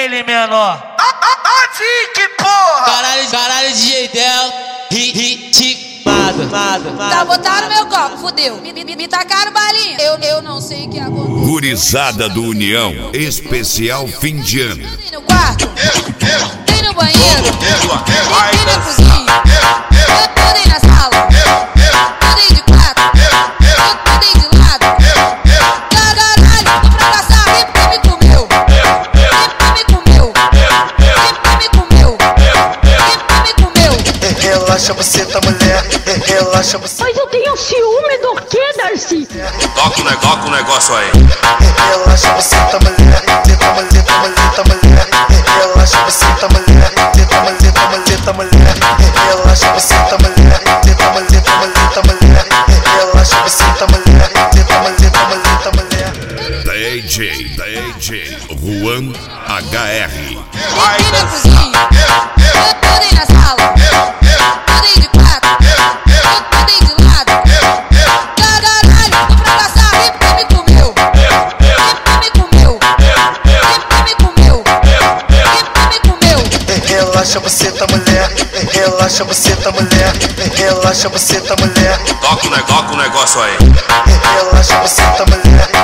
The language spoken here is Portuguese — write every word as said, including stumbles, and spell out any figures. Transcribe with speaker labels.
Speaker 1: ele, menor.
Speaker 2: Adique, porra!
Speaker 3: Caralho, caralho, D J Del, ritmado, mado, mado.
Speaker 4: Tá, botaram meu copo, fudeu. Me, me, me tacaram balinha. Eu, eu não sei o que aconteceu.
Speaker 5: Gurizada do União, especial fim de ano.
Speaker 4: Tem no quarto, tem no banheiro, tem na cozinha, tem na sala, tem de quatro, tem de lado. Caralho, tô pra passar, quem me comeu? Quem me comeu? Quem me comeu? Quem me comeu?
Speaker 2: Relaxa você, tá mulher. Relaxa você.
Speaker 6: Mas eu tenho ciúme do que, Darcy?
Speaker 7: Toca o negócio, o negócio aí.
Speaker 2: Relaxa você, tá mulher. Tá mulher, tá mulher, tá mulher. Relaxa você, tá mulher. Tá mulher, tá mulher, tá mulher. Relaxa você, tá mulher. Tá mulher, tá mulher, tá mulher. Relaxa você, tá mulher. Tá mulher, tá mulher, tá mulher.
Speaker 5: D J, D J, Juan H R.
Speaker 4: Tem na cozinha, tem na sala, tem de quatro, tem de lado. Caralho, tô pra passar, quem me comeu? Quem me comeu? Quem me comeu? Quem me comeu?
Speaker 2: Relaxa você, tá mulher. Relaxa você, tá mulher. Relaxa você, tá mulher.
Speaker 7: Toca o negócio, o negócio aí.
Speaker 2: Relaxa você, tá mulher.